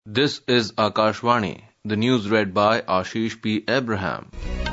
This is Akashvani. The news read by Ashish P. Abraham.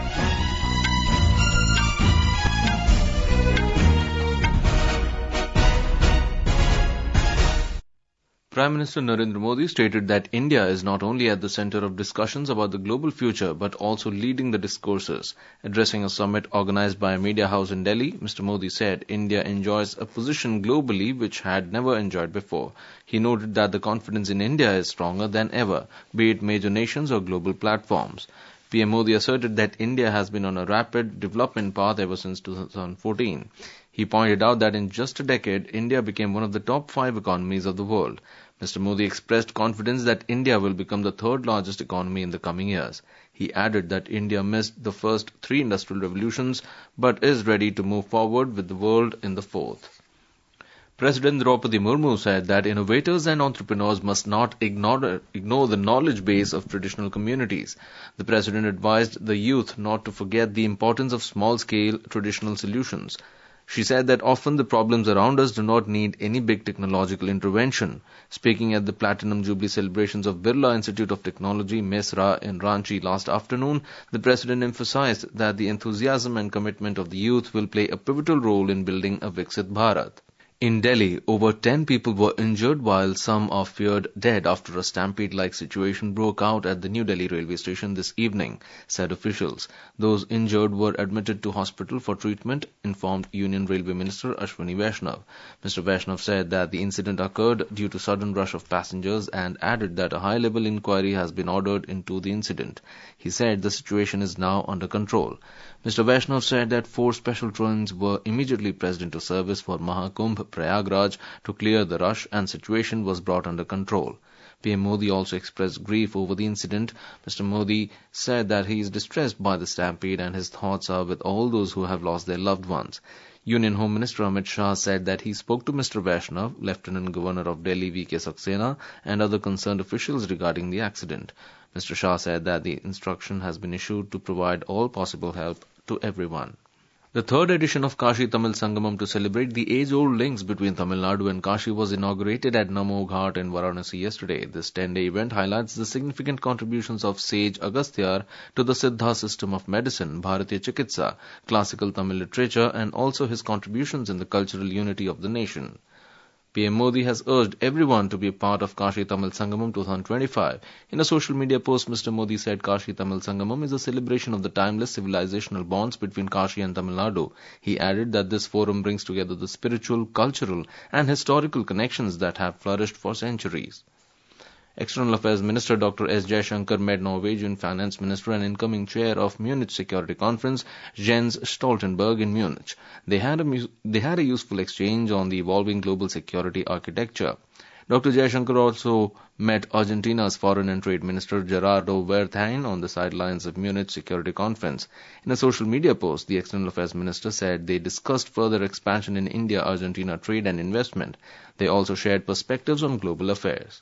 Prime Minister Narendra Modi stated that India is not only at the center of discussions about the global future but also leading the discourses. Addressing a summit organized by a media house in Delhi, Mr. Modi said India enjoys a position globally which had never enjoyed before. He noted that the confidence in India is stronger than ever, be it major nations or global platforms. PM Modi asserted that India has been on a rapid development path ever since 2014. He pointed out that in just a decade, India became one of the top 5 economies of the world. Mr. Modi expressed confidence that India will become the third largest economy in the coming years. He added that India missed the first 3 industrial revolutions but is ready to move forward with the world in the fourth. President Draupadi Murmu said that innovators and entrepreneurs must not ignore the knowledge base of traditional communities. The president advised the youth not to forget the importance of small-scale traditional solutions. She said that often the problems around us do not need any big technological intervention. Speaking at the Platinum Jubilee celebrations of Birla Institute of Technology, MESRA, in Ranchi last afternoon, the President emphasized that the enthusiasm and commitment of the youth will play a pivotal role in building a Viksit Bharat. In Delhi, over 10 people were injured while some are feared dead after a stampede-like situation broke out at the New Delhi railway station this evening, said officials. Those injured were admitted to hospital for treatment, informed Union Railway Minister Ashwini Vaishnav. Mr. Vaishnav said that the incident occurred due to sudden rush of passengers and added that a high-level inquiry has been ordered into the incident. He said the situation is now under control. Mr. Vaishnav said that 4 special trains were immediately pressed into service for Mahakumbh Prayagraj to clear the rush and situation was brought under control. PM Modi also expressed grief over the incident. Mr. Modi said that he is distressed by the stampede and his thoughts are with all those who have lost their loved ones. Union Home Minister Amit Shah said that he spoke to Mr. Vaishnav, Lieutenant Governor of Delhi V.K. Saxena and other concerned officials regarding the accident. Mr. Shah said that the instruction has been issued to provide all possible help to everyone. The third edition of Kashi Tamil Sangamam to celebrate the age-old links between Tamil Nadu and Kashi was inaugurated at Namo Ghat in Varanasi yesterday. This 10-day event highlights the significant contributions of sage Agasthyar to the Siddha system of medicine, Bharatiya Chikitsa, classical Tamil literature and also his contributions in the cultural unity of the nation. PM Modi has urged everyone to be a part of Kashi Tamil Sangamam 2025. In a social media post, Mr. Modi said Kashi Tamil Sangamam is a celebration of the timeless civilizational bonds between Kashi and Tamil Nadu. He added that this forum brings together the spiritual, cultural and historical connections that have flourished for centuries. External Affairs Minister Dr. S. Jaishankar met Norwegian Finance Minister and incoming chair of Munich Security Conference, Jens Stoltenberg, in Munich. They had a useful exchange on the evolving global security architecture. Dr. Jaishankar also met Argentina's Foreign and Trade Minister Gerardo Wertheim on the sidelines of Munich Security Conference. In a social media post, the External Affairs Minister said they discussed further expansion in India-Argentina trade and investment. They also shared perspectives on global affairs.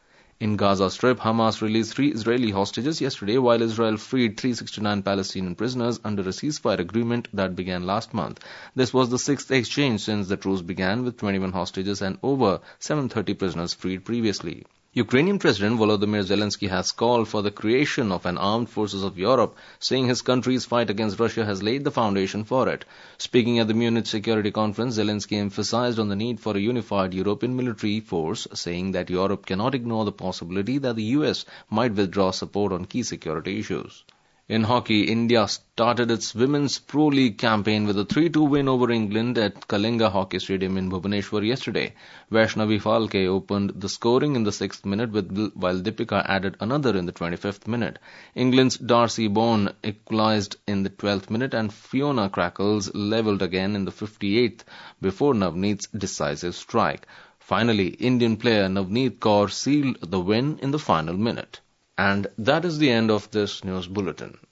In Gaza Strip, Hamas released 3 Israeli hostages yesterday while Israel freed 369 Palestinian prisoners under a ceasefire agreement that began last month. This was the 6th exchange since the truce began, with 21 hostages and over 730 prisoners freed previously. Ukrainian President Volodymyr Zelensky has called for the creation of an armed forces of Europe, saying his country's fight against Russia has laid the foundation for it. Speaking at the Munich Security Conference, Zelensky emphasized on the need for a unified European military force, saying that Europe cannot ignore the possibility that the US might withdraw support on key security issues. In hockey, India started its Women's Pro League campaign with a 3-2 win over England at Kalinga Hockey Stadium in Bhubaneswar yesterday. Vaishnavi Phalke opened the scoring in the 6th minute while Deepika added another in the 25th minute. England's Darcy Bourne equalized in the 12th minute and Fiona Crackles levelled again in the 58th before Navneet's decisive strike. Finally, Indian player Navneet Kaur sealed the win in the final minute. And that is the end of this news bulletin.